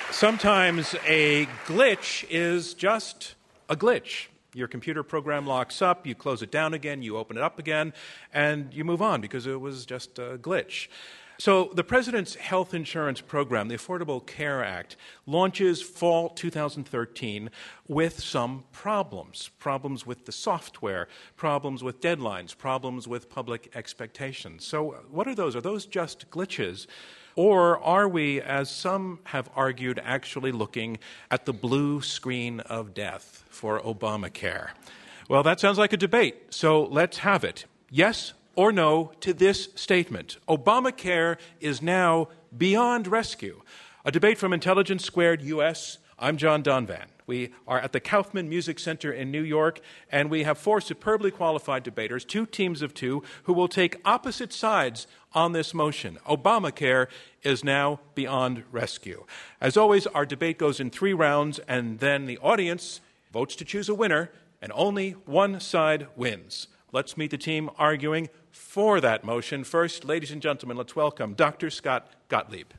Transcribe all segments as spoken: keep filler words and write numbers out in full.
Sometimes a glitch is just a glitch. Your computer program locks up, you close it down again, you open it up again, and you move on because it was just a glitch. So the President's health insurance program, the Affordable Care Act, launches fall two thousand thirteen with some problems. Problems with the software, problems with deadlines, problems with public expectations. So what are those? Are those just glitches? Or are we, as some have argued, actually looking at the blue screen of death for Obamacare? Well, that sounds like a debate, so let's have it. Yes or no to this statement: Obamacare is now beyond rescue. A debate from Intelligence Squared U S. I'm John Donvan. We are at the Kaufman Music Center in New York, and we have four superbly qualified debaters, two teams of two, who will take opposite sides on this motion. Obamacare is now beyond rescue. As always, our debate goes in three rounds, and then the audience votes to choose a winner, and only one side wins. Let's meet the team arguing for that motion. First, ladies and gentlemen, let's welcome Doctor Scott Gottlieb.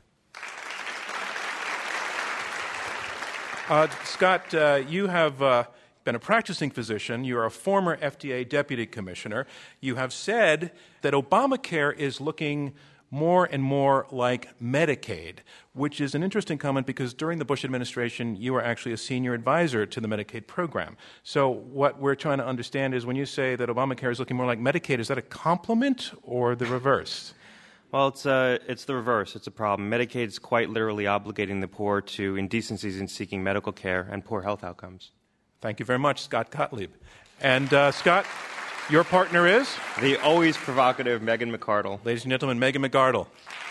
Uh, Scott, uh, you have uh, been a practicing physician. You're a former F D A deputy commissioner. You have said that Obamacare is looking more and more like Medicaid, which is an interesting comment because during the Bush administration, you were actually a senior advisor to the Medicaid program. So what we're trying to understand is when you say that Obamacare is looking more like Medicaid, is that a compliment or the reverse? Well, it's uh, it's the reverse. It's a problem. Medicaid is quite literally obligating the poor to indecencies in seeking medical care and poor health outcomes. Thank you very much, Scott Gottlieb. And uh, Scott, your partner is? The always provocative Megan McArdle. Ladies and gentlemen, Megan McArdle.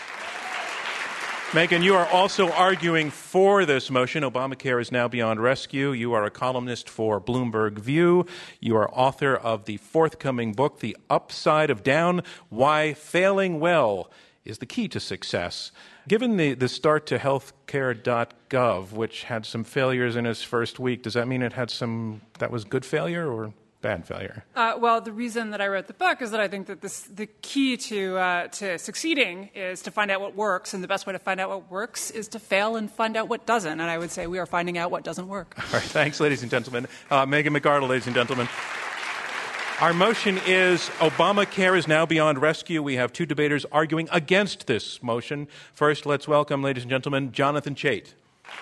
Megan, you are also arguing for this motion. Obamacare is now beyond rescue. You are a columnist for Bloomberg View. You are author of the forthcoming book, The Upside of Down: Why Failing Well is the Key to Success. Given the, the start to healthcare dot gov, which had some failures in its first week, does that mean it had some, that was good failure or bad failure? Uh, well, the reason that I wrote the book is that I think that this, the key to uh, to succeeding is to find out what works, and the best way to find out what works is to fail and find out what doesn't. And I would say we are finding out what doesn't work. All right, thanks, ladies and gentlemen. Uh, Megan McArdle, ladies and gentlemen. Our motion is Obamacare is now beyond rescue. We have two debaters arguing against this motion. First, let's welcome, ladies and gentlemen, Jonathan Chait.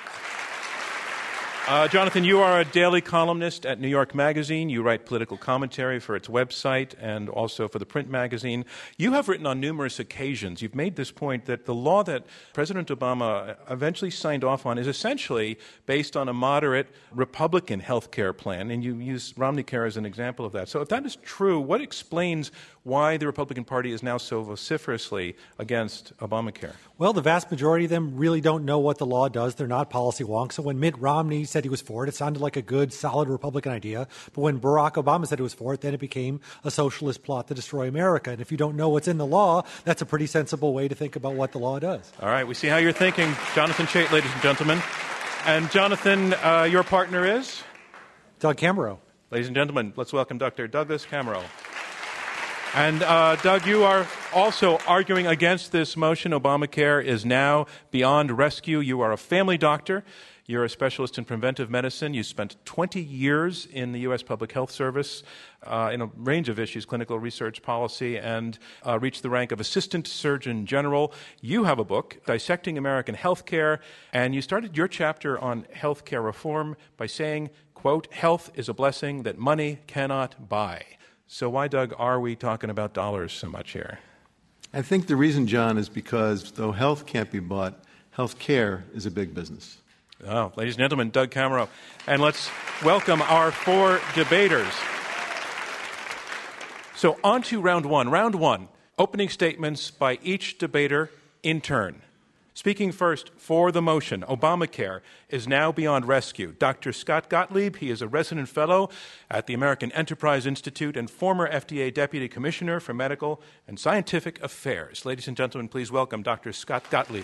Uh, Jonathan, you are a daily columnist at New York Magazine. You write political commentary for its website and also for the print magazine. You have written on numerous occasions, you've made this point that the law that President Obama eventually signed off on is essentially based on a moderate Republican health care plan, and you use Romney Care as an example of that. So if that is true, what explains why the Republican Party is now so vociferously against Obamacare? Well, the vast majority of them really don't know what the law does. They're not policy wonks. So when Mitt Romney said he was for it, it sounded like a good, solid Republican idea. But when Barack Obama said he was for it, then it became a socialist plot to destroy America. And if you don't know what's in the law, that's a pretty sensible way to think about what the law does. All right, we see how you're thinking. Jonathan Chait, ladies and gentlemen. And Jonathan, uh, your partner is? Doug Camero. Ladies and gentlemen, let's welcome Doctor Douglas Camero. And uh, Doug, you are also arguing against this motion. Obamacare is now beyond rescue. You are a family doctor. You're a specialist in preventive medicine. You spent twenty years in the U S Public Health Service uh, in a range of issues, clinical research policy, and uh, reached the rank of Assistant Surgeon General. You have a book, Dissecting American Healthcare, and you started your chapter on healthcare reform by saying, quote, "Health is a blessing that money cannot buy." So why, Doug, are we talking about dollars so much here? I think the reason, John, is because though health can't be bought, health care is a big business. Oh, ladies and gentlemen, Doug Camero. And let's welcome our four debaters. So on to round one. Round one, opening statements by each debater in turn. Speaking first for the motion, Obamacare is now beyond rescue. Doctor Scott Gottlieb, he is a resident fellow at the American Enterprise Institute and former F D A Deputy Commissioner for Medical and Scientific Affairs. Ladies and gentlemen, please welcome Doctor Scott Gottlieb.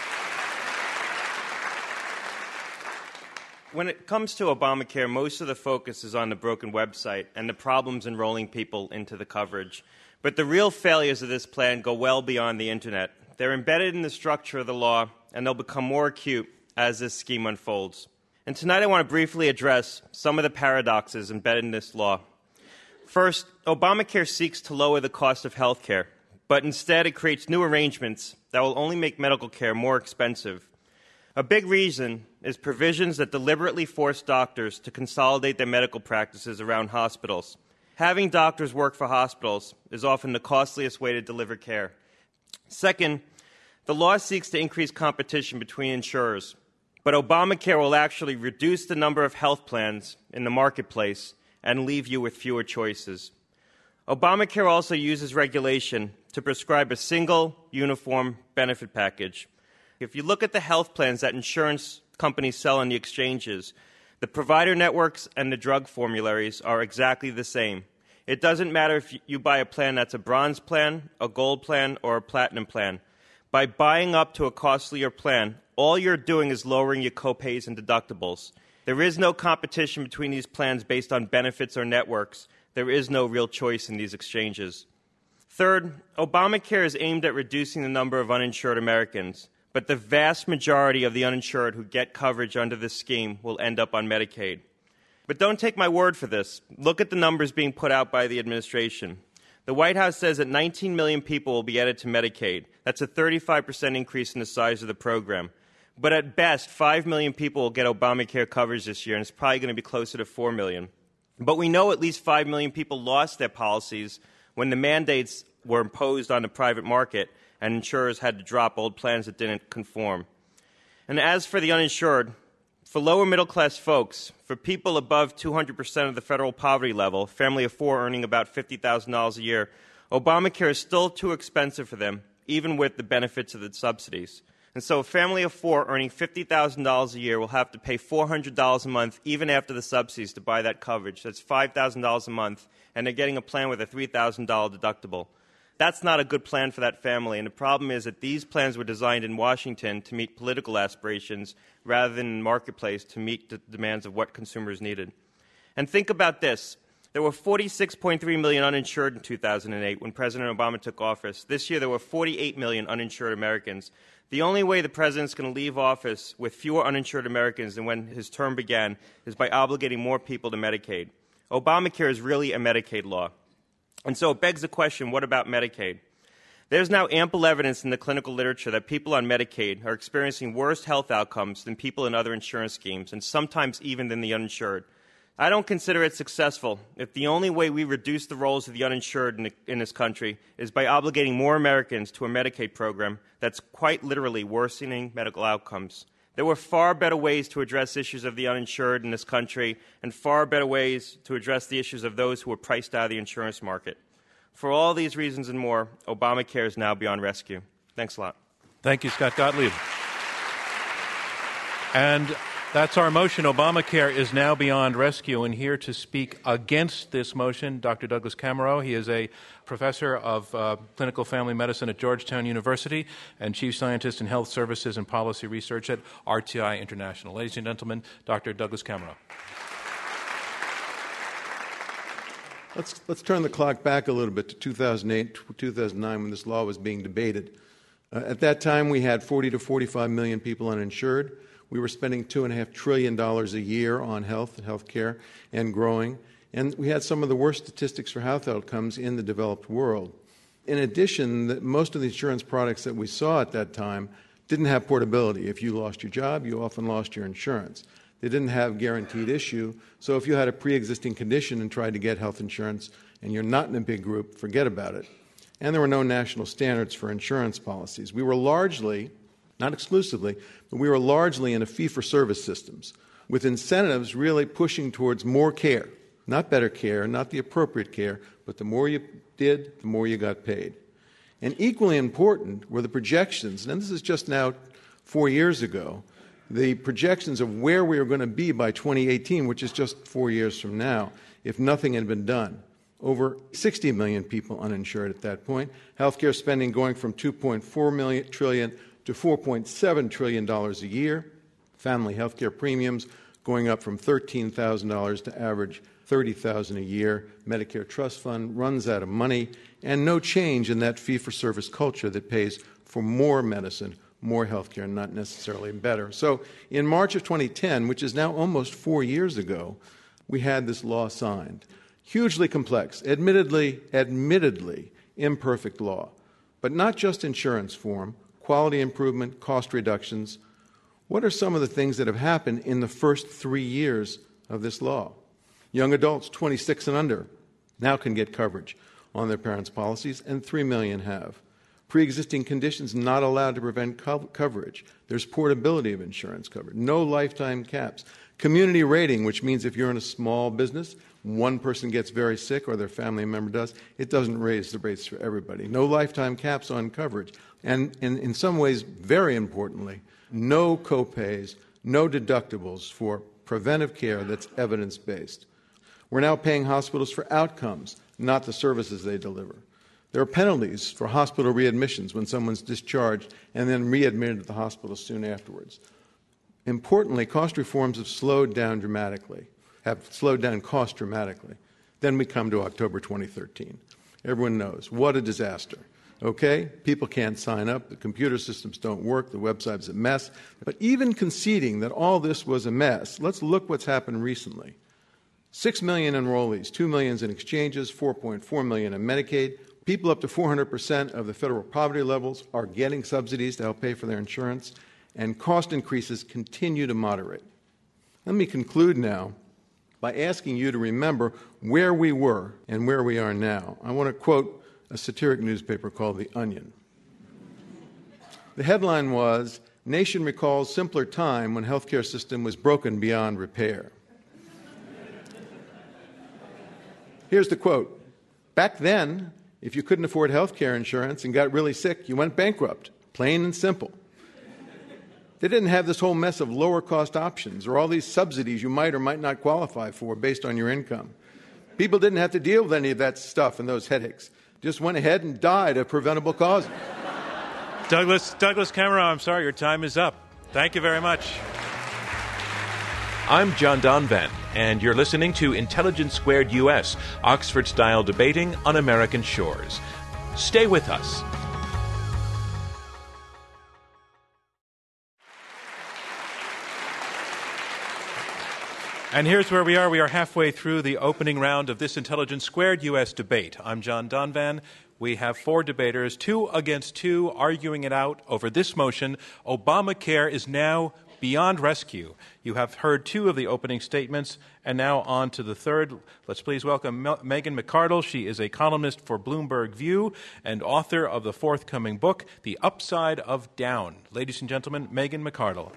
When it comes to Obamacare, most of the focus is on the broken website and the problems enrolling people into the coverage. But the real failures of this plan go well beyond the Internet. They're embedded in the structure of the law, and they'll become more acute as this scheme unfolds. And tonight I want to briefly address some of the paradoxes embedded in this law. First, Obamacare seeks to lower the cost of health care, but instead it creates new arrangements that will only make medical care more expensive. A big reason is provisions that deliberately force doctors to consolidate their medical practices around hospitals. Having doctors work for hospitals is often the costliest way to deliver care. Second, the law seeks to increase competition between insurers, but Obamacare will actually reduce the number of health plans in the marketplace and leave you with fewer choices. Obamacare also uses regulation to prescribe a single, uniform benefit package. If you look at the health plans that insurance companies sell on the exchanges, the provider networks and the drug formularies are exactly the same. It doesn't matter if you buy a plan that's a bronze plan, a gold plan, or a platinum plan. By buying up to a costlier plan, all you're doing is lowering your copays and deductibles. There is no competition between these plans based on benefits or networks. There is no real choice in these exchanges. Third, Obamacare is aimed at reducing the number of uninsured Americans, but the vast majority of the uninsured who get coverage under this scheme will end up on Medicaid. But don't take my word for this. Look at the numbers being put out by the administration. The White House says that nineteen million people will be added to Medicaid. That's a thirty-five percent increase in the size of the program. But at best, five million people will get Obamacare coverage this year, and it's probably going to be closer to four million. But we know at least five million people lost their policies when the mandates were imposed on the private market and insurers had to drop old plans that didn't conform. And as for the uninsured, for lower middle-class folks, for people above two hundred percent of the federal poverty level, a family of four earning about fifty thousand dollars a year, Obamacare is still too expensive for them, even with the benefits of the subsidies. And so a family of four earning fifty thousand dollars a year will have to pay four hundred dollars a month, even after the subsidies, to buy that coverage. That's five thousand dollars a month, and they're getting a plan with a three thousand dollars deductible. That's not a good plan for that family, and the problem is that these plans were designed in Washington to meet political aspirations rather than in the marketplace to meet the demands of what consumers needed. And think about this. There were forty-six point three million uninsured in two thousand eight when President Obama took office. This year there were forty-eight million uninsured Americans. The only way the president's going to leave office with fewer uninsured Americans than when his term began is by obligating more people to Medicaid. Obamacare is really a Medicaid law. And so it begs the question, what about Medicaid? There's now ample evidence in the clinical literature that people on Medicaid are experiencing worse health outcomes than people in other insurance schemes, and sometimes even than the uninsured. I don't consider it successful if the only way we reduce the rolls of the uninsured in, the, in this country is by obligating more Americans to a Medicaid program that's quite literally worsening medical outcomes. There were far better ways to address issues of the uninsured in this country and far better ways to address the issues of those who were priced out of the insurance market. For all these reasons and more, Obamacare is now beyond rescue. Thanks a lot. Thank you, Scott Gottlieb. And that's our motion. Obamacare is now beyond rescue. And here to speak against this motion, Doctor Douglas Camero. He is a professor of uh, clinical family medicine at Georgetown University and chief scientist in health services and policy research at R T I International. Ladies and gentlemen, Doctor Douglas Camero. Let's, let's turn the clock back a little bit to two thousand eight, two thousand nine, when this law was being debated. Uh, at that time, we had forty to forty-five million people uninsured. We were spending two point five trillion dollars a year on health and health care and growing. And we had some of the worst statistics for health outcomes in the developed world. In addition, the, most of the insurance products that we saw at that time didn't have portability. If you lost your job, you often lost your insurance. They didn't have guaranteed issue, so if you had a pre-existing condition and tried to get health insurance and you're not in a big group, forget about it. And there were no national standards for insurance policies. We were largely, not exclusively, but we were largely in a fee-for-service systems, with incentives really pushing towards more care, not better care, not the appropriate care, but the more you did, the more you got paid. And equally important were the projections, and this is just now four years ago, the projections of where we were going to be by twenty eighteen, which is just four years from now, if nothing had been done. Over sixty million people uninsured at that point. Healthcare spending going from two point four trillion dollars to four point seven trillion dollars a year. Family healthcare premiums going up from thirteen thousand dollars to average thirty thousand dollars a year. Medicare trust fund runs out of money, and no change in that fee-for-service culture that pays for more medicine, more health care, not necessarily better. So in March of twenty ten, which is now almost four years ago, we had this law signed. Hugely complex, admittedly, admittedly imperfect law, but not just insurance form, quality improvement, cost reductions. What are some of the things that have happened in the first three years of this law? Young adults twenty-six and under now can get coverage on their parents' policies, and three million have. Pre-existing conditions not allowed to prevent co- coverage. There's portability of insurance coverage. No lifetime caps. Community rating, which means if you're in a small business, one person gets very sick or their family member does, it doesn't raise the rates for everybody. No lifetime caps on coverage. And in, in some ways, very importantly, no copays, no deductibles for preventive care that's evidence-based. We're now paying hospitals for outcomes, not the services they deliver. There are penalties for hospital readmissions when someone's discharged and then readmitted to the hospital soon afterwards. Importantly, cost reforms have slowed down dramatically, have slowed down costs dramatically. Then we come to October twenty thirteen. Everyone knows, what a disaster. Okay, people can't sign up, the computer systems don't work, the website's a mess. But even conceding that all this was a mess, let's look what's happened recently. Six million enrollees, two million in exchanges, four point four million in Medicaid. People up to four hundred percent of the federal poverty levels are getting subsidies to help pay for their insurance, and cost increases continue to moderate. Let me conclude now by asking you to remember where we were and where we are now. I want to quote a satiric newspaper called The Onion. The headline was, "Nation recalls simpler time when healthcare system was broken beyond repair." Here's the quote. "Back then, if you couldn't afford health care insurance and got really sick, you went bankrupt, plain and simple. They didn't have this whole mess of lower-cost options or all these subsidies you might or might not qualify for based on your income. People didn't have to deal with any of that stuff and those headaches. Just went ahead and died of preventable causes." Douglas, Douglas Cameron, I'm sorry, your time is up. Thank you very much. I'm John Donvan, and you're listening to Intelligence Squared U S, Oxford-style debating on American shores. Stay with us. And here's where we are. We are halfway through the opening round of this Intelligence Squared U S debate. I'm John Donvan. We have four debaters, two against two, arguing it out over this motion: Obamacare is now beyond rescue. You have heard two of the opening statements, and now on to the third. Let's please welcome Mel- Megan McArdle. She is a columnist for Bloomberg View and author of the forthcoming book, The Upside of Down. Ladies and gentlemen, Megan McArdle.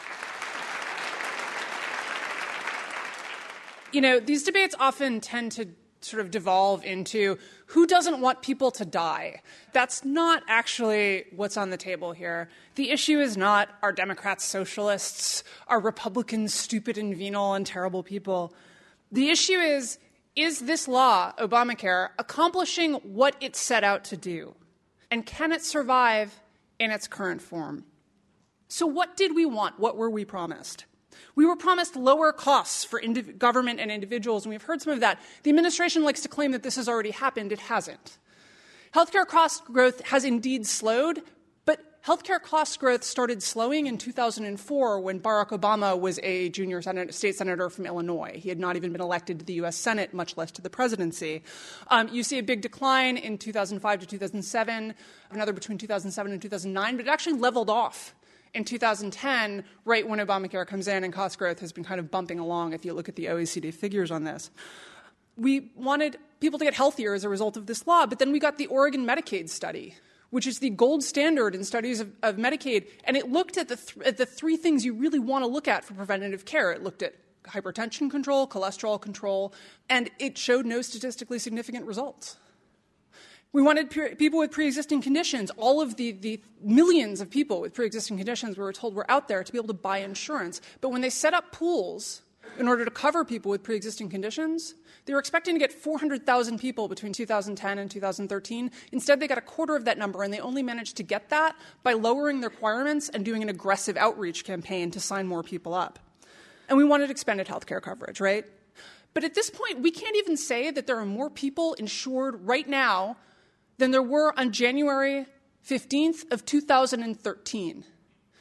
You know, these debates often tend to sort of devolve into who doesn't want people to die. That's not actually what's on the table here. The issue is not, are Democrats socialists? Are Republicans stupid and venal and terrible people? The issue is, is this law, Obamacare, accomplishing what it set out to do? And can it survive in its current form? So what did we want? What were we promised? We were promised lower costs for indiv- government and individuals, and we've heard some of that. The administration likes to claim that this has already happened. It hasn't. Healthcare cost growth has indeed slowed, but healthcare cost growth started slowing in two thousand four when Barack Obama was a junior sen- state senator from Illinois. He had not even been elected to the U S Senate, much less to the presidency. Um, you see a big decline in two thousand five to two thousand seven, another between two thousand seven and two thousand nine, but it actually leveled off in two thousand ten, right when Obamacare comes in, and cost growth has been kind of bumping along if you look at the O E C D figures on this. We wanted people to get healthier as a result of this law, but then we got the Oregon Medicaid study, which is the gold standard in studies of, of Medicaid, and it looked at the, th- at the three things you really want to look at for preventative care. It looked at hypertension control, cholesterol control, and it showed no statistically significant results. We wanted pre- people with pre-existing conditions. All of the, the millions of people with pre-existing conditions we were told were out there to be able to buy insurance. But when they set up pools in order to cover people with pre-existing conditions, they were expecting to get four hundred thousand people between two thousand ten and two thousand thirteen. Instead, they got a quarter of that number, and they only managed to get that by lowering the requirements and doing an aggressive outreach campaign to sign more people up. And we wanted expanded health care coverage, right? But at this point, we can't even say that there are more people insured right now than there were on January fifteenth of two thousand thirteen.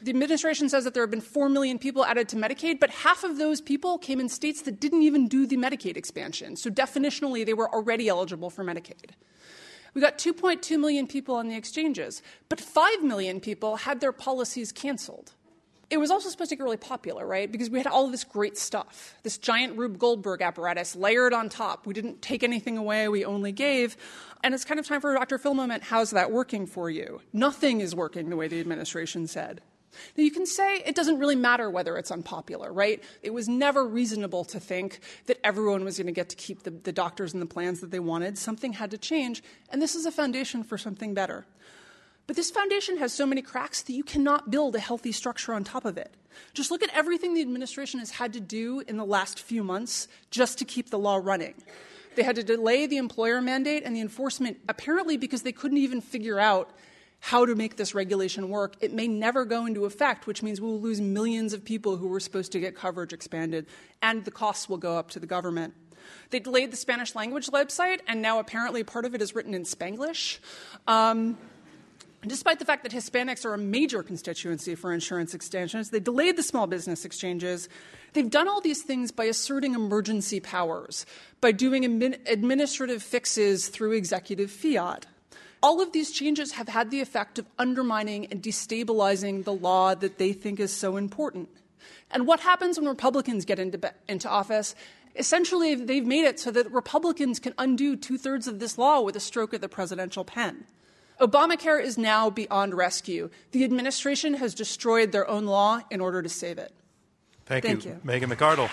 The administration says that there have been four million people added to Medicaid, but half of those people came in states that didn't even do the Medicaid expansion. So definitionally, they were already eligible for Medicaid. We got two point two million people on the exchanges, but five million people had their policies canceled. It was also supposed to get really popular, right? Because we had all of this great stuff, this giant Rube Goldberg apparatus layered on top. We didn't take anything away, we only gave. And it's kind of time for a Doctor Phil moment. How's that working for you? Nothing is working the way the administration said. Now, you can say it doesn't really matter whether it's unpopular, right? It was never reasonable to think that everyone was going to get to keep the, the doctors and the plans that they wanted. Something had to change, and this is a foundation for something better. But this foundation has so many cracks that you cannot build a healthy structure on top of it. Just look at everything the administration has had to do in the last few months just to keep the law running. They had to delay the employer mandate and the enforcement, apparently because they couldn't even figure out how to make this regulation work. It may never go into effect, which means we will lose millions of people who were supposed to get coverage expanded, and the costs will go up to the government. They delayed the Spanish language website, and now apparently part of it is written in Spanglish. Um, Despite the fact that Hispanics are a major constituency for insurance extensions, they delayed the small business exchanges. They've done all these things by asserting emergency powers, by doing admin- administrative fixes through executive fiat. All of these changes have had the effect of undermining and destabilizing the law that they think is so important. And what happens when Republicans get into, into office? Essentially, they've made it so that Republicans can undo two-thirds of this law with a stroke of the presidential pen. Obamacare is now beyond rescue. The administration has destroyed their own law in order to save it. Thank, Thank you, you, Megan McArdle.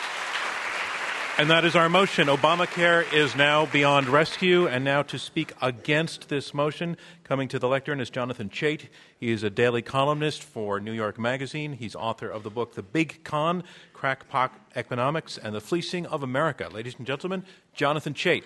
And that is our motion. Obamacare is now beyond rescue. And now to speak against this motion, coming to the lectern is Jonathan Chait. He is a daily columnist for New York Magazine. He's author of the book The Big Con, Crackpot Economics and the Fleecing of America. Ladies and gentlemen, Jonathan Chait.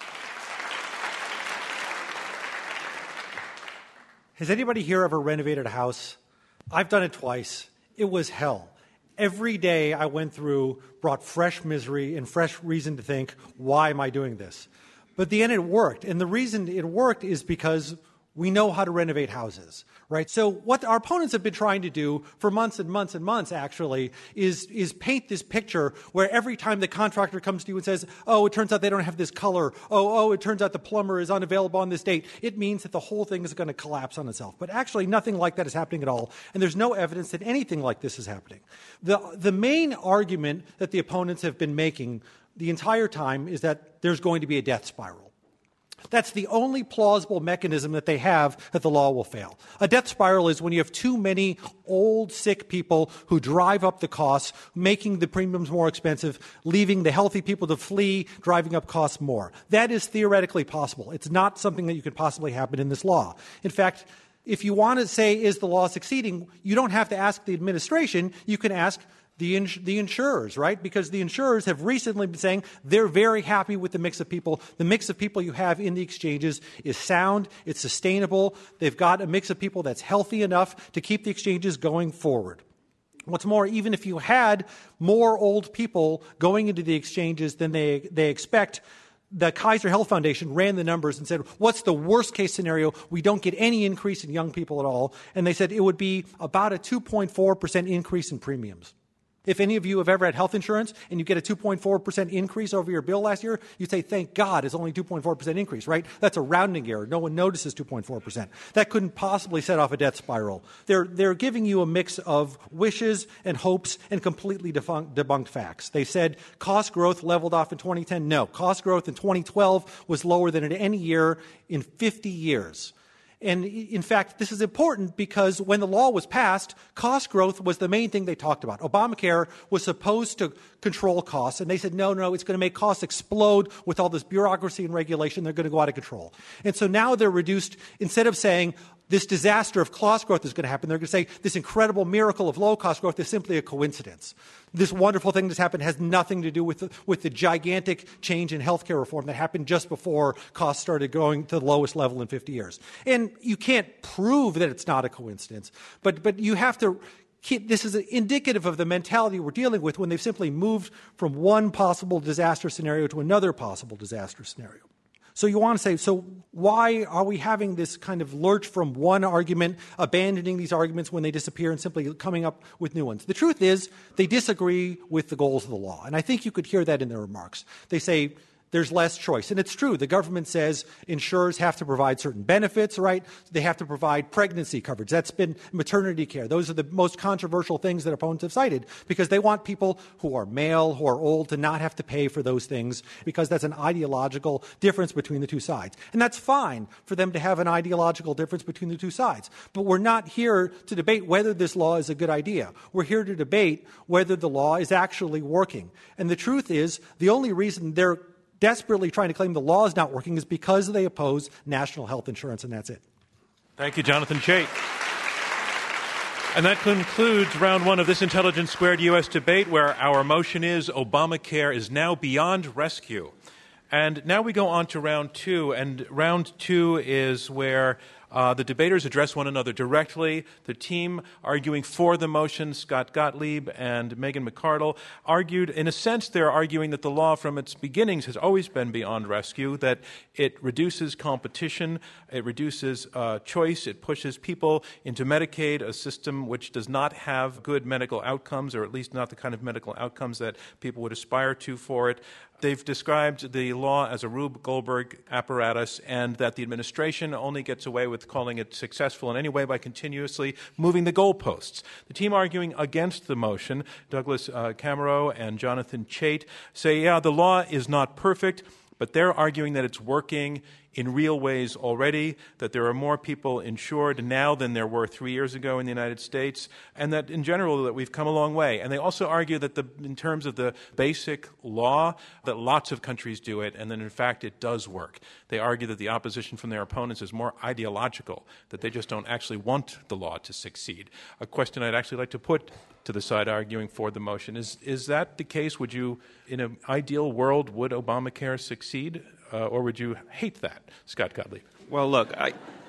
Has anybody here ever renovated a house? I've done it twice. It was hell. Every day I went through brought fresh misery and fresh reason to think, why am I doing this? But at the end it worked. And the reason it worked is because we know how to renovate houses, right? So what our opponents have been trying to do for months and months and months, actually, is, is paint this picture where every time the contractor comes to you and says, oh, it turns out they don't have this color. Oh, oh, it turns out the plumber is unavailable on this date. It means that the whole thing is going to collapse on itself. But actually, nothing like that is happening at all. And there's no evidence that anything like this is happening. The, the main argument that the opponents have been making the entire time is that there's going to be a death spiral. That's the only plausible mechanism that they have that the law will fail. A death spiral is when you have too many old, sick people who drive up the costs, making the premiums more expensive, leaving the healthy people to flee, driving up costs more. That is theoretically possible. It's not something that you could possibly happen in this law. In fact, if you want to say, is the law succeeding, you don't have to ask the administration. You can ask The, ins- the insurers, right? Because the insurers have recently been saying they're very happy with the mix of people. The mix of people you have in the exchanges is sound, it's sustainable. They've got a mix of people that's healthy enough to keep the exchanges going forward. What's more, even if you had more old people going into the exchanges than they, they expect, the Kaiser Health Foundation ran the numbers and said, what's the worst case scenario? We don't get any increase in young people at all. And they said it would be about a two point four percent increase in premiums. If any of you have ever had health insurance and you get a two point four percent increase over your bill last year, you'd say, thank God, it's only two point four percent increase, right? That's a rounding error. No one notices two point four percent. That couldn't possibly set off a death spiral. They're, they're giving you a mix of wishes and hopes and completely defunct, debunked facts. They said cost growth leveled off in twenty ten. No. Cost growth in twenty twelve was lower than in any year in fifty years. And in fact, this is important because when the law was passed, cost growth was the main thing they talked about. Obamacare was supposed to control costs, and they said, no, no, it's going to make costs explode with all this bureaucracy and regulation. They're going to go out of control. And so now they're reduced, instead of saying, this disaster of cost growth is going to happen, they're going to say this incredible miracle of low cost growth is simply a coincidence. This wonderful thing that's happened has nothing to do with the, with the gigantic change in healthcare reform that happened just before costs started going to the lowest level in fifty years. And you can't prove that it's not a coincidence, but but you have to keep, this is indicative of the mentality we're dealing with when they've simply moved from one possible disaster scenario to another possible disaster scenario. So you want to say, so why are we having this kind of lurch from one argument, abandoning these arguments when they disappear and simply coming up with new ones? The truth is they disagree with the goals of the law. And I think you could hear that in their remarks. They say there's less choice. And it's true. The government says insurers have to provide certain benefits, right? They have to provide pregnancy coverage. That's been maternity care. Those are the most controversial things that opponents have cited because they want people who are male, who are old, to not have to pay for those things because that's an ideological difference between the two sides. And that's fine for them to have an ideological difference between the two sides. But we're not here to debate whether this law is a good idea. We're here to debate whether the law is actually working. And the truth is, the only reason they're desperately trying to claim the law is not working is because they oppose national health insurance, and that's it. Thank you, Jonathan Chait. And that concludes round one of this Intelligence Squared U S debate, where our motion is Obamacare is now beyond rescue. And now we go on to round two, and round two is where Uh, the debaters address one another directly. The team arguing for the motion, Scott Gottlieb and Megan McArdle, argued, in a sense, they're arguing that the law from its beginnings has always been beyond rescue, that it reduces competition, it reduces uh, choice, it pushes people into Medicaid, a system which does not have good medical outcomes, or at least not the kind of medical outcomes that people would aspire to for it. They've described the law as a Rube Goldberg apparatus, and that the administration only gets away with calling it successful in any way by continuously moving the goalposts. The team arguing against the motion, Douglas uh, Camero and Jonathan Chait, say, yeah, the law is not perfect, but they're arguing that it's working in real ways already, that there are more people insured now than there were three years ago in the United States, and that in general that we've come a long way. And they also argue that the, in terms of the basic law, that lots of countries do it, and that in fact it does work. They argue that the opposition from their opponents is more ideological, that they just don't actually want the law to succeed. A question I'd actually like to put to the side arguing for the motion. Is is that the case? Would you, in an ideal world, would Obamacare succeed, uh, or would you hate that, Scott Gottlieb? Well, look, I,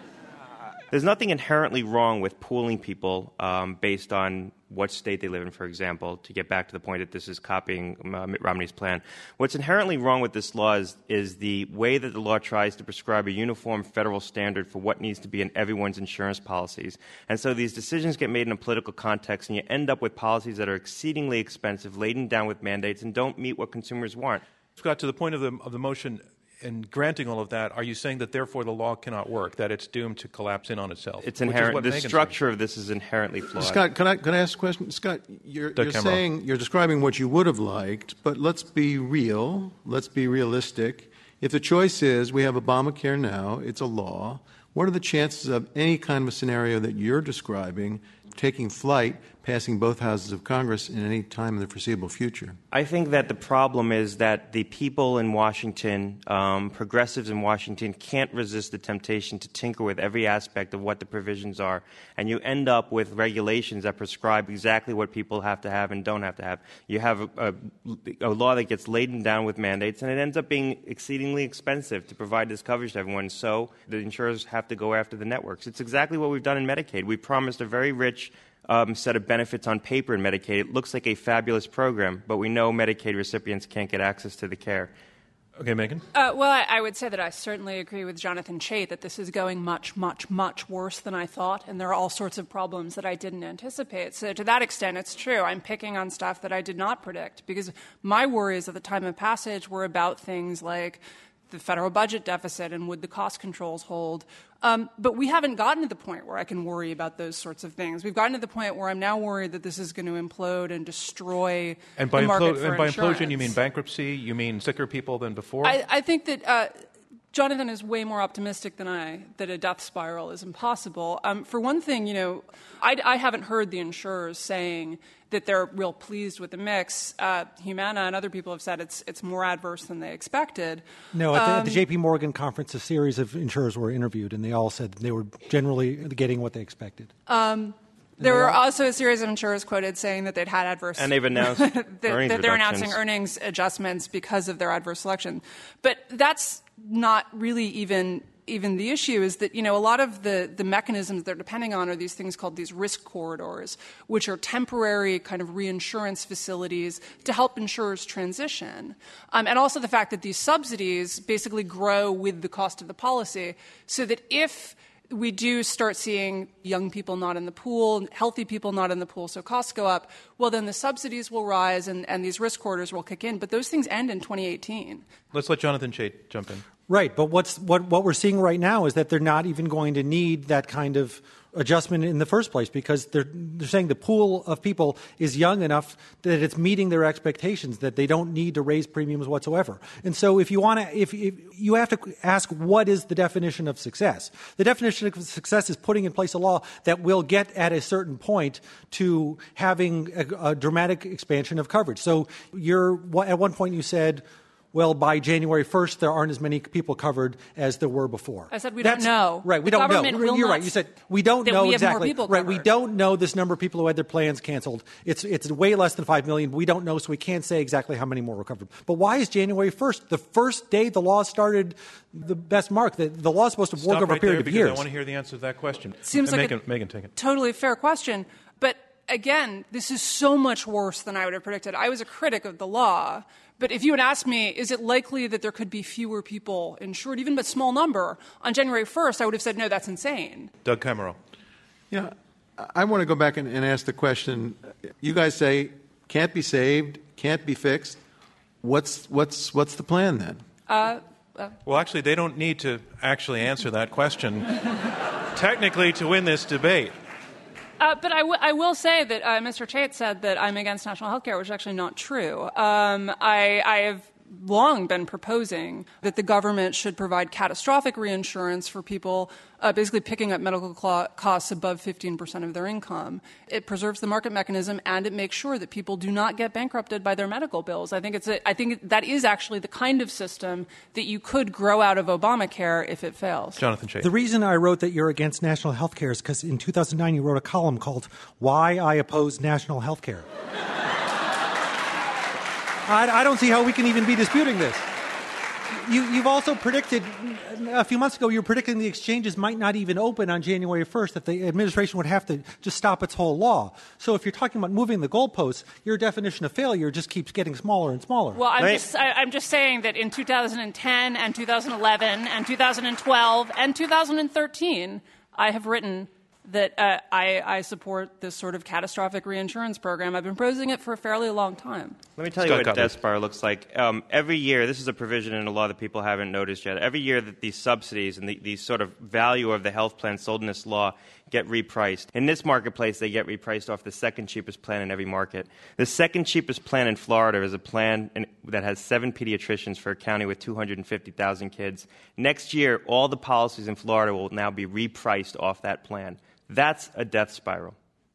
there's nothing inherently wrong with pooling people um, based on what state they live in, for example, to get back to the point that this is copying uh, Mitt Romney's plan. What's inherently wrong with this law is, is the way that the law tries to prescribe a uniform federal standard for what needs to be in everyone's insurance policies. And so these decisions get made in a political context, and you end up with policies that are exceedingly expensive, laden down with mandates, and don't meet what consumers want. Scott, to the point of the, of the motion, in granting all of that, are you saying that therefore the law cannot work, that it's doomed to collapse in on itself? It's inherent. The structure of this is inherently flawed. Scott, can I, can I ask a question? Scott, you're, you're saying, you're describing what you would have liked, but let's be real. Let's be realistic. If the choice is we have Obamacare now, it's a law, what are the chances of any kind of a scenario that you're describing taking flight, passing both houses of Congress in any time in the foreseeable future? I think that the problem is that the people in Washington, um, progressives in Washington, can't resist the temptation to tinker with every aspect of what the provisions are. And you end up with regulations that prescribe exactly what people have to have and don't have to have. You have a, a, a law that gets laden down with mandates, and it ends up being exceedingly expensive to provide this coverage to everyone. So the insurers have to go after the networks. It's exactly what we've done in Medicaid. We promised a very rich Um, set of benefits on paper in Medicaid. It looks like a fabulous program, but we know Medicaid recipients can't get access to the care. Okay, Megan? Uh, well, I, I would say that I certainly agree with Jonathan Chait that this is going much, much, much worse than I thought, and there are all sorts of problems that I didn't anticipate. So to that extent, it's true. I'm picking on stuff that I did not predict, because my worries at the time of passage were about things like the federal budget deficit and would the cost controls hold. Um, but we haven't gotten to the point where I can worry about those sorts of things. We've gotten to the point where I'm now worried that this is going to implode and destroy and by the market implo- for And by insurance. implosion, you mean bankruptcy? You mean sicker people than before? I, I think that uh, Jonathan is way more optimistic than I, that a death spiral is impossible. Um, for one thing, you know, I, I haven't heard the insurers saying that they're real pleased with the mix. Uh, Humana and other people have said it's it's more adverse than they expected. No, at the, um, at the J P Morgan conference, a series of insurers were interviewed, and they all said they were generally getting what they expected. Um, there were also a series of insurers quoted saying that they'd had adverse... And they've announced that, earnings that they're reductions. announcing earnings adjustments because of their adverse selection. But that's not really even even the issue is that, you know, a lot of the, the mechanisms they're depending on are these things called these risk corridors, which are temporary kind of reinsurance facilities to help insurers transition. Um, and also the fact that these subsidies basically grow with the cost of the policy, so that if we do start seeing young people not in the pool, healthy people not in the pool, so costs go up, well, then the subsidies will rise and, and these risk corridors will kick in. But those things end in twenty eighteen. Let's let Jonathan Chait jump in. Right, but what's what what we're seeing right now is that they're not even going to need that kind of adjustment in the first place, because they're they're saying the pool of people is young enough that it's meeting their expectations, that they don't need to raise premiums whatsoever. And so if you want to, if, if you have to ask what is the definition of success. The definition of success is putting in place a law that will get at a certain point to having a, a dramatic expansion of coverage. So you're at one point you said, well, by January first, there aren't as many people covered as there were before. I said we That's, don't know. Right, we the don't know. Will You're not right. You said we don't that know we have exactly. More people right, covered. we don't know this number of people who had their plans canceled. It's it's way less than five million. We don't know, so we can't say exactly how many more were covered. But why is January first, the first day the law started, the best mark? The, the law is supposed to Stop work over right a period there of years. I want to hear the answer to that question. Seems and like Megan, a Megan, take it. Totally fair question. But again, this is so much worse than I would have predicted. I was a critic of the law. But if you had asked me, is it likely that there could be fewer people insured, even but small number, on January first, I would have said, no, that's insane. Doug Cameron. Yeah, I want to go back and, and ask the question. You guys say can't be saved, can't be fixed. What's what's what's the plan then? Uh, uh, Well, actually, they don't need to actually answer that question technically to win this debate. Uh, but I, w- I will say that uh, Mister Chait said that I'm against national health care, which is actually not true. Um, I, I have long been proposing that the government should provide catastrophic reinsurance for people uh, basically picking up medical cl- costs above fifteen percent of their income. It preserves the market mechanism, and it makes sure that people do not get bankrupted by their medical bills. I think it's a, I think that is actually the kind of system that you could grow out of Obamacare if it fails. Jonathan Chait. The reason I wrote that you're against national health care is because in two thousand nine you wrote a column called Why I Oppose National Health Care. I, I don't see how we can even be disputing this. You, you've also predicted, a few months ago, you were predicting the exchanges might not even open on January first, that the administration would have to just stop its whole law. So if you're talking about moving the goalposts, your definition of failure just keeps getting smaller and smaller. Well, I'm, Right. just, I, I'm just saying that in two thousand ten and two thousand eleven and two thousand twelve and two thousand thirteen, I have written that uh, I, I support this sort of catastrophic reinsurance program. I've been proposing it for a fairly long time. Let me tell Scott you what Gottlieb. death spiral looks like. Um, every year, this is a provision in a law that people haven't noticed yet. Every year that these subsidies and the, the sort of value of the health plan sold in this law get repriced. In this marketplace, they get repriced off the second cheapest plan in every market. The second cheapest plan in Florida is a plan in, that has seven pediatricians for a county with two hundred fifty thousand kids. Next year, all the policies in Florida will now be repriced off that plan. That's a death spiral.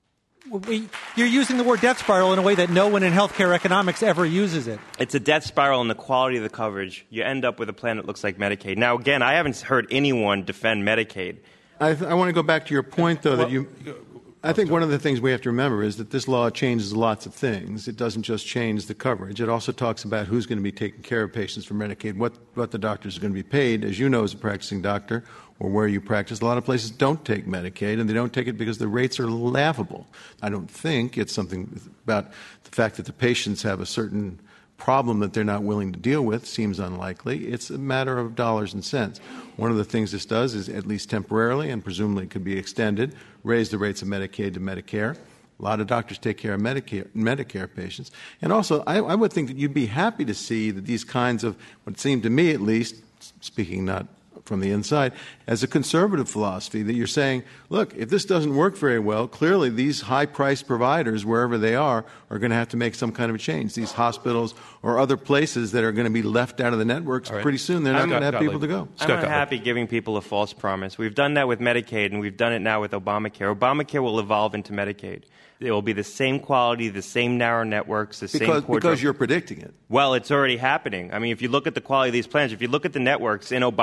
We, you're using the word death spiral in a way that no one in healthcare economics ever uses it. It's a death spiral in the quality of the coverage. You end up with a plan that looks like Medicaid. Now, again, I haven't heard anyone defend Medicaid. I, th- I want to go back to your point, though, that you. I think one of the things we have to remember is that this law changes lots of things. It doesn't just change the coverage. It also talks about who's going to be taking care of patients for Medicaid, what, what the doctors are going to be paid. As you know, as a practicing doctor, or where you practice, a lot of places don't take Medicaid, and they don't take it because the rates are laughable. I don't think it's something about the fact that the patients have a certain problem that they're not willing to deal with. Seems unlikely. It's a matter of dollars and cents. One of the things this does is, at least temporarily, and presumably could be extended, raise the rates of Medicaid to Medicare. A lot of doctors take care of Medicare, Medicare patients. And also, I, I would think that you'd be happy to see that these kinds of, what seemed to me at least, speaking not from the inside, as a conservative philosophy, that you're saying, look, if this doesn't work very well, clearly these high-priced providers, wherever they are, are going to have to make some kind of a change. These hospitals or other places that are going to be left out of the networks, All right. pretty soon they're not I'm going to have Gottlieb. people to go. I'm Scott Gottlieb. unhappy giving people a false promise. We've done that with Medicaid, and we've done it now with Obamacare. Obamacare will evolve into Medicaid. It will be the same quality, the same narrow networks, the Because, same poor because drug- you're predicting it. Well, it's already happening. I mean, if you look at the quality of these plans, if you look at the networks in Obamacare, they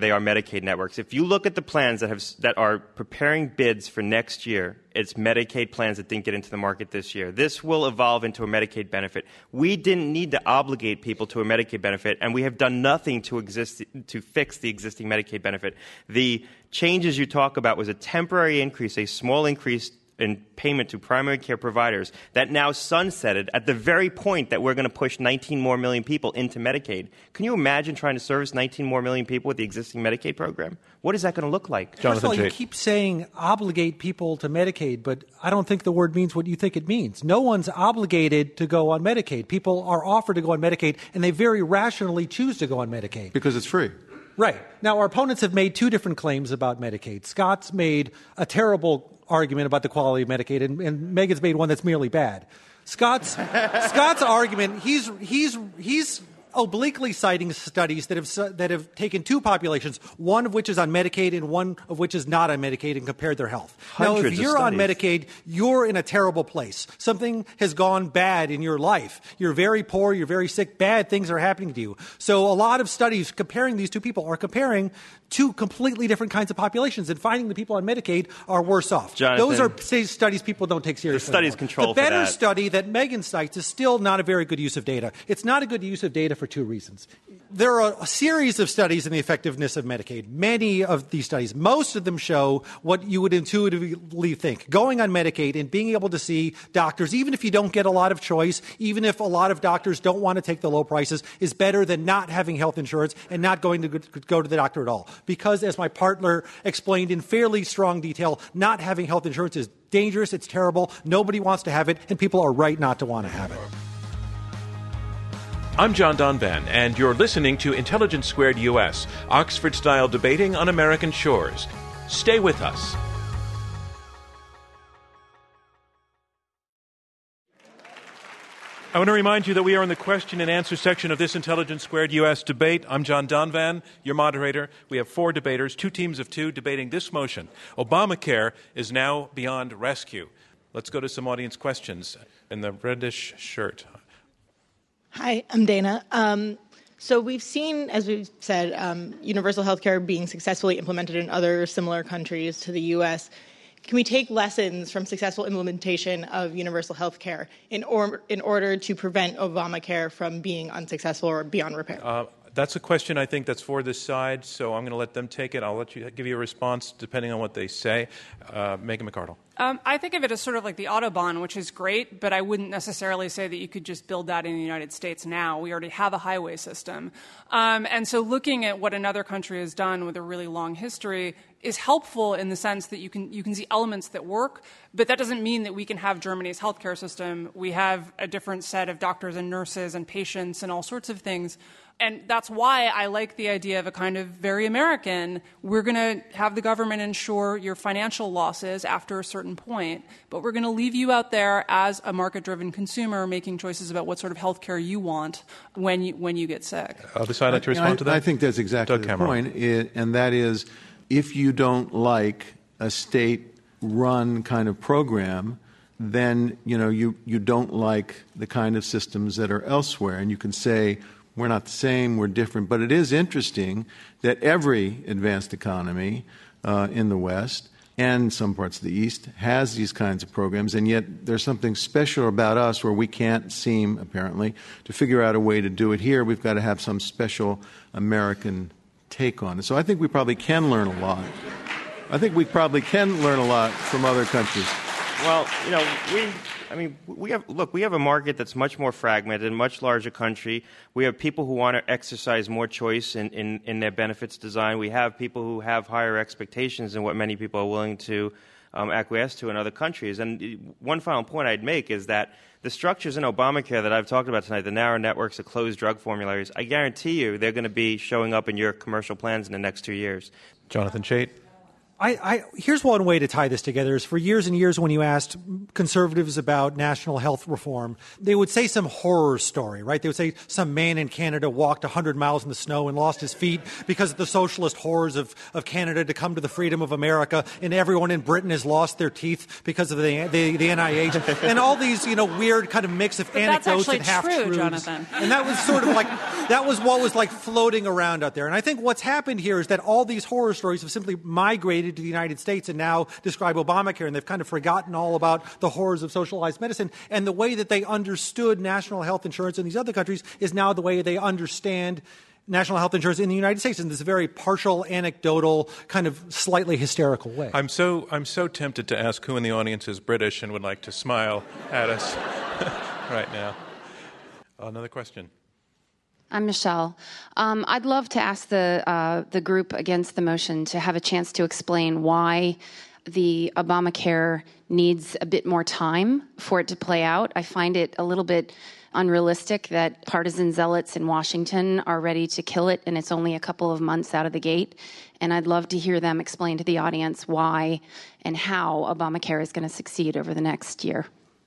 they are Medicaid networks. If you look at the plans that have that are preparing bids for next year, it's Medicaid plans that didn't get into the market this year. This will evolve into a Medicaid benefit. We didn't need to obligate people to a Medicaid benefit, and we have done nothing to exist to fix the existing Medicaid benefit. The changes you talk about was a temporary increase, a small increase in payment to primary care providers that now sunsetted at the very point that we're going to push nineteen more million people into Medicaid. Can you imagine trying to service nineteen more million people with the existing Medicaid program? What is that going to look like? Jonathan First of all, Chait. you keep saying obligate people to Medicaid, but I don't think the word means what you think it means. No one's obligated to go on Medicaid. People are offered to go on Medicaid, and they very rationally choose to go on Medicaid. Because it's free. Right. Now, our opponents have made two different claims about Medicaid. Scott's made a terrible argument about the quality of Medicaid, and, and Megan's made one that's merely bad. Scott's Scott's argument, he's he's he's obliquely citing studies that have that have taken two populations, one of which is on Medicaid and one of which is not on Medicaid, and compared their health. Hundreds now, if you're of on studies. Medicaid, you're in a terrible place. Something has gone bad in your life. You're very poor, you're very sick, bad things are happening to you. So a lot of studies comparing these two people are comparing two completely different kinds of populations, and finding the people on Medicaid are worse off. Jonathan, Those are say, studies people don't take seriously. The studies anymore. control The for better that. study that Megan cites is still not a very good use of data. It's not a good use of data for two reasons. There are a series of studies in the effectiveness of Medicaid. Many of these studies, most of them show what you would intuitively think. Going on Medicaid and being able to see doctors, even if you don't get a lot of choice, even if a lot of doctors don't want to take the low prices, is better than not having health insurance and not going to go to the doctor at all. Because, as my partner explained in fairly strong detail, not having health insurance is dangerous, it's terrible, nobody wants to have it, and people are right not to want to have it. I'm John Donvan, and you're listening to Intelligence Squared U S, Oxford-style debating on American shores. Stay with us. I want to remind you that we are in the question and answer section of this Intelligence Squared U S debate. I'm John Donvan, your moderator. We have four debaters, two teams of two, debating this motion. Obamacare is now beyond rescue. Let's go to some audience questions. In the reddish shirt. Hi, I'm Dana. Um, so we've seen, as we've said, um, universal health care being successfully implemented in other similar countries to the U S. Can we take lessons from successful implementation of universal health care in, or, in order to prevent Obamacare from being unsuccessful or beyond repair? Uh, that's a question I think that's for this side, so I'm going to let them take it. I'll let you give you a response depending on what they say. Uh, Megan McArdle. Um, I think of it as sort of like the Autobahn, which is great, but I wouldn't necessarily say that you could just build that in the United States now. We already have a highway system. Um, and so looking at what another country has done with a really long history is helpful in the sense that you can you can see elements that work, but that doesn't mean that we can have Germany's healthcare system. We have a different set of doctors and nurses and patients and all sorts of things. And that's why I like the idea of a kind of very American, we're going to have the government insure your financial losses after a certain point, but we're going to leave you out there as a market-driven consumer making choices about what sort of health care you want when you, when you get sick. I'll decide not to respond I, to that. I think that's exactly Doug the Cameron. point, it, and that is if you don't like a state-run kind of program, then you know you, you don't like the kind of systems that are elsewhere, and you can say, we're not the same, we're different. But it is interesting that every advanced economy uh, in the West and some parts of the East has these kinds of programs, and yet there's something special about us where we can't seem, apparently, to figure out a way to do it here. We've got to have some special American take on it. So I think we probably can learn a lot. I think we probably can learn a lot from other countries. Well, you know, we, I mean, we have, look, we have a market that's much more fragmented, much larger country. We have people who want to exercise more choice in, in, in their benefits design. We have people who have higher expectations than what many people are willing to um, acquiesce to in other countries. And one final point I'd make is that the structures in Obamacare that I've talked about tonight, the narrow networks, the closed drug formularies, I guarantee you they're going to be showing up in your commercial plans in the next two years. Jonathan Chait. I, I, here's one way to tie this together is for years and years when you asked conservatives about national health reform, they would say some horror story, right? They would say some man in Canada walked one hundred miles in the snow and lost his feet because of the socialist horrors of, of Canada to come to the freedom of America, and everyone in Britain has lost their teeth because of the, the, the N I H, and all these, you know, weird kind of mix of but anecdotes and that's actually half-truths. true, Jonathan. And that was sort of like, that was what was like floating around out there. And I think what's happened here is that all these horror stories have simply migrated to the United States and now describe Obamacare, and they've kind of forgotten all about the horrors of socialized medicine. And the way that they understood national health insurance in these other countries is now the way they understand national health insurance in the United States in this very partial, anecdotal, kind of slightly hysterical way. I'm so I'm so tempted to ask who in the audience is British and would like to smile at us right now. Another question. I'm Michelle. Um, I'd love to ask the uh, the group against the motion to have a chance to explain why the Obamacare needs a bit more time for it to play out. I find it a little bit unrealistic that partisan zealots in Washington are ready to kill it, and it's only a couple of months out of the gate. And I'd love to hear them explain to the audience why and how Obamacare is going to succeed over the next year.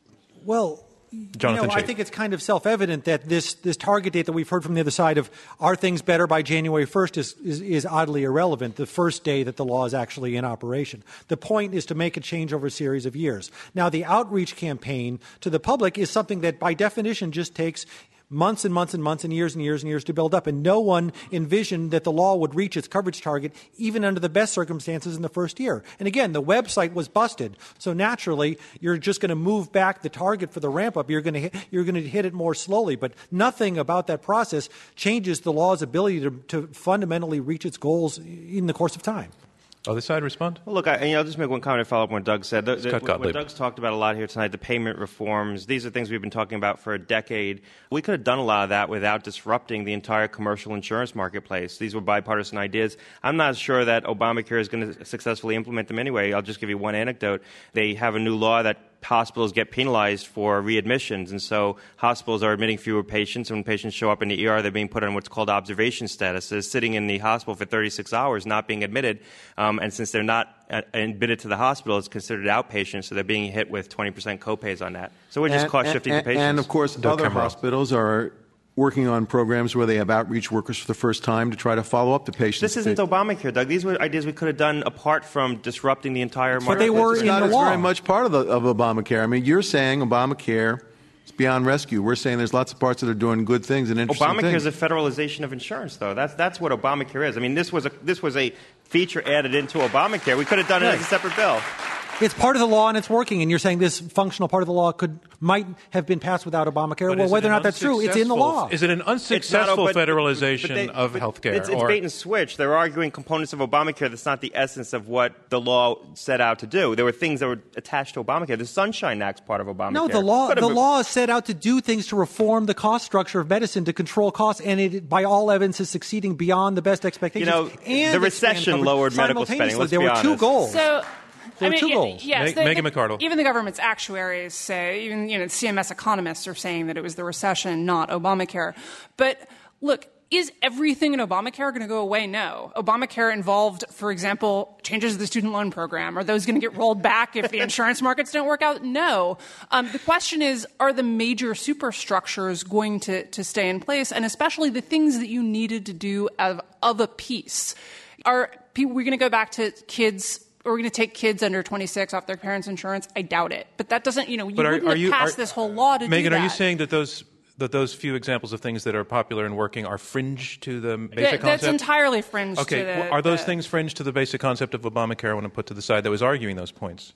Well, Jonathan you know, I Chait. think it's kind of self-evident that this, this target date that we've heard from the other side of are things better by January first is, is, is oddly irrelevant, the first day that the law is actually in operation. The point is to make a change over a series of years. Now, the outreach campaign to the public is something that by definition just takes months and months and months and years and years and years to build up. And no one envisioned that the law would reach its coverage target even under the best circumstances in the first year. And again, the website was busted. So naturally, you're just going to move back the target for the ramp up. You're going to hit, you're going to hit it more slowly. But nothing about that process changes the law's ability to, to fundamentally reach its goals in the course of time. Other side respond? Well, look, I, you know, I'll just make one comment to follow up on what Doug said. The, the, cut what Gottlieb. Doug's talked about a lot here tonight, the payment reforms, these are things we've been talking about for a decade. We could have done a lot of that without disrupting the entire commercial insurance marketplace. These were bipartisan ideas. I'm not sure that Obamacare is going to successfully implement them anyway. I'll just give you one anecdote. They have a new law that hospitals get penalized for readmissions, and so hospitals are admitting fewer patients. And when patients show up in the E R, they're being put on what's called observation status. They're sitting in the hospital for thirty-six hours, not being admitted. Um, and since they're not uh, admitted to the hospital, it's considered outpatient, so they're being hit with twenty percent copays on that. So we're just And- cost shifting and, to patients. And, of course, Doug other Kemmerer. hospitals are working on programs where they have outreach workers for the first time to try to follow up the patients. This isn't Obamacare, Doug. These were ideas we could have done apart from disrupting the entire market. they were It's in not the as law. very much part of, the, of Obamacare. I mean, you're saying Obamacare is beyond rescue. We're saying there's lots of parts that are doing good things and interesting Obamacare things. is a federalization of insurance, though. That's that's what Obamacare is. I mean, this was a this was a feature added into Obamacare. We could have done it as a separate bill. It's part of the law and it's working, and you're saying this functional part of the law could might have been passed without Obamacare. But well, is it whether or an not that's true, it's in the law. unsuccessful- Is it an It's not, unsuccessful but- federalization but they- of but health care? It's, it's bait and switch. They're arguing components of Obamacare that's not the essence of what the law set out to do. There were things that were attached to Obamacare. The Sunshine Act's part of Obamacare. No, the law Could have the been- law is set out to do things to reform the cost structure of medicine to control costs, and it, by all evidence, is succeeding beyond the best expectations. You know, and the expand recession coverage lowered medical spending. simultaneously. Let's There be were two honest. goals. So, There I were mean, two y- goals. Yes, Meg- the- Megan the- McArdle. Even the government's actuaries say, even you know, C M S economists are saying that it was the recession, not Obamacare. But look, is everything in Obamacare going to go away? No. Obamacare involved, for example, changes to the student loan program. Are those going to get rolled back if the insurance markets don't work out? No. Um, the question is, are the major superstructures going to, to stay in place, and especially the things that you needed to do of, of a piece? Are people, we're going to go back to kids? Are we going to take kids under twenty-six off their parents' insurance? I doubt it. But that doesn't, you know, you But are, wouldn't are have you, passed are- this whole law to Megan, do that. are you saying that those that those few examples of things that are popular and working are fringe to the basic That- concept? That's entirely fringe Okay, to the... well, are those the- things fringe to the basic concept of Obamacare when I put to the side that was arguing those points?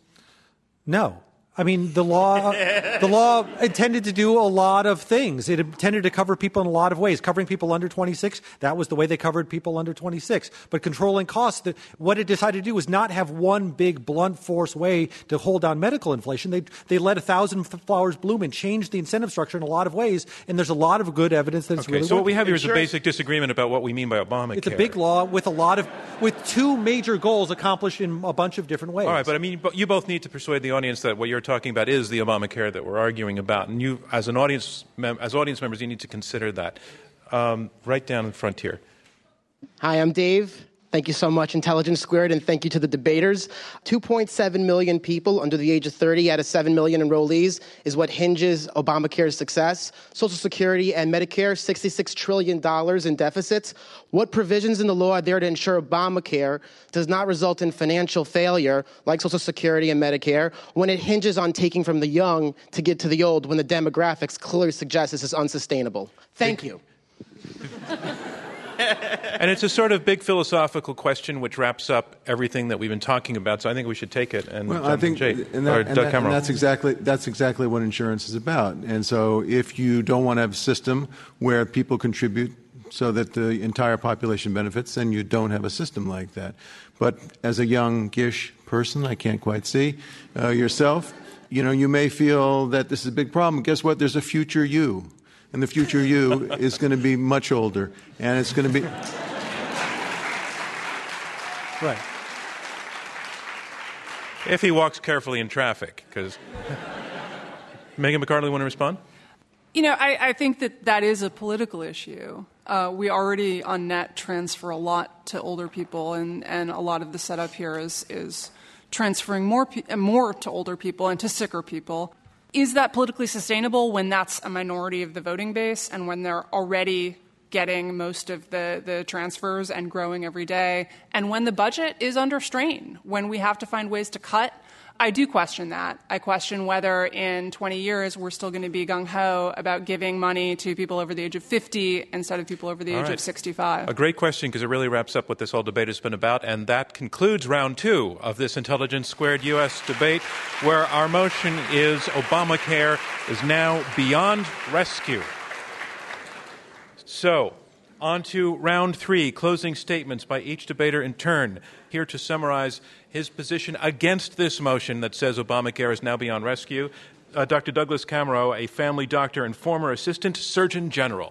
No. I mean, the law, the law intended to do a lot of things. It intended to cover people in a lot of ways. Covering people under twenty-six, that was the way they covered people under twenty-six. But controlling costs, the, what it decided to do was not have one big blunt force way to hold down medical inflation. They they let a thousand flowers bloom and changed the incentive structure in a lot of ways. And there's a lot of good evidence that it's Okay, really so what we working. have here is a Insurance- basic disagreement about what we mean by Obamacare. It's a big law with a lot of with two major goals accomplished in a bunch of different ways. All right, but I mean, but you both need to persuade the audience that what you're talking about is the Obamacare that we're arguing about, and you, as an audience, mem- as audience members, you need to consider that. Um, right down in front here. Hi, I'm Dave. Thank you so much, Intelligence Squared, and thank you to the debaters. two point seven million people under the age of thirty out of seven million enrollees is what hinges Obamacare's success. Social Security and Medicare, sixty-six trillion dollars in deficits. What provisions in the law are there to ensure Obamacare does not result in financial failure, like Social Security and Medicare, when it hinges on taking from the young to give to the old, when the demographics clearly suggest this is unsustainable? Thank you. And it's a sort of big philosophical question which wraps up everything that we've been talking about. So I think we should take it and well, jump I think, Jay, and, that, or and, Doug that, and that's exactly that's exactly what insurance is about. And so, if you don't want to have a system where people contribute so that the entire population benefits, then you don't have a system like that. But as a young-ish person, I can't quite see uh, yourself. You know, you may feel that this is a big problem. Guess what? There's a future you. And the future you is going to be much older, and it's going to be right. If he walks carefully in traffic, because Megan McArdley want to respond? You know, I, I think that that is a political issue. Uh, we already on net transfer a lot to older people, and, and a lot of the setup here is is transferring more pe- more to older people and to sicker people. Is that politically sustainable when that's a minority of the voting base and when they're already getting most of the, the transfers and growing every day, and when the budget is under strain, when we have to find ways to cut? I do question that. I question whether in twenty years we're still going to be gung-ho about giving money to people over the age of fifty instead of people over the All age right. of sixty-five. A great question, because it really wraps up what this whole debate has been about. And that concludes round two of this Intelligence Squared U S debate, where our motion is Obamacare is now beyond rescue. So, on to round three, closing statements by each debater in turn. Here to summarize his position against this motion that says Obamacare is now beyond rescue, uh, Doctor Douglas Camero, a family doctor and former Assistant Surgeon General.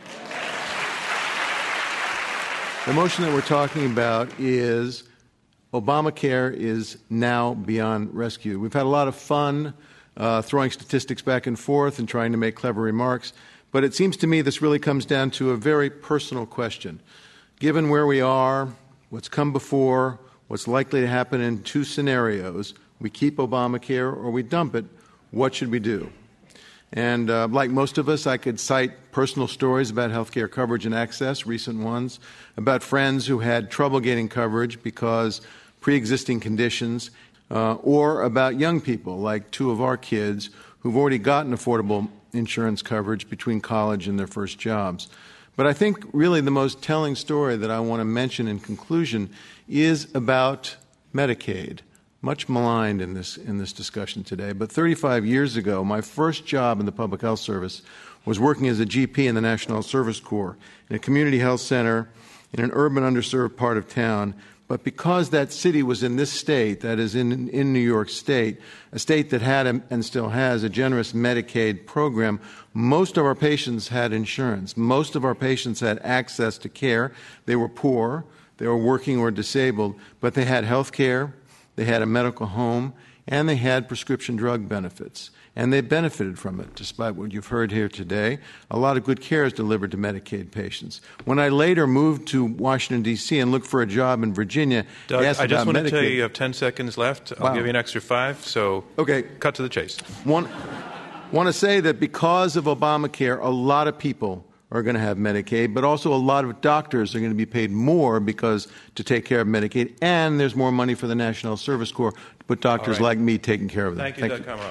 The motion that we're talking about is Obamacare is now beyond rescue. We've had a lot of fun uh, throwing statistics back and forth and trying to make clever remarks, but it seems to me this really comes down to a very personal question. Given where we are, what's come before, what's likely to happen in two scenarios, we keep Obamacare or we dump it, what should we do? And uh, like most of us, I could cite personal stories about health care coverage and access, recent ones, about friends who had trouble getting coverage because pre-existing conditions, uh, or about young people, like two of our kids, who've already gotten affordable insurance coverage between college and their first jobs. But I think really the most telling story that I want to mention in conclusion is about Medicaid. Much maligned in this in this discussion today, but thirty-five years ago, my first job in the Public Health Service was working as a G P in the National Health Service Corps in a community health center in an urban underserved part of town. But because that city was in this state, that is in, in New York State, a state that had a, and still has a generous Medicaid program, most of our patients had insurance. Most of our patients had access to care. They were poor, they were working or disabled, but they had health care, they had a medical home, and they had prescription drug benefits. And they benefited from it, despite what you've heard here today. A lot of good care is delivered to Medicaid patients. When I later moved to Washington, D C and looked for a job in Virginia, Doug, asked I just about want Medicaid. to tell you you have ten seconds left. I'll Wow. give you an extra five, so okay. Cut to the chase. One, want to say that because of Obamacare, a lot of people are going to have Medicaid, but also a lot of doctors are going to be paid more because to take care of Medicaid, and there's more money for the National Health Service Corps to put doctors right. like me taking care of them. Thank you, Doug Camero.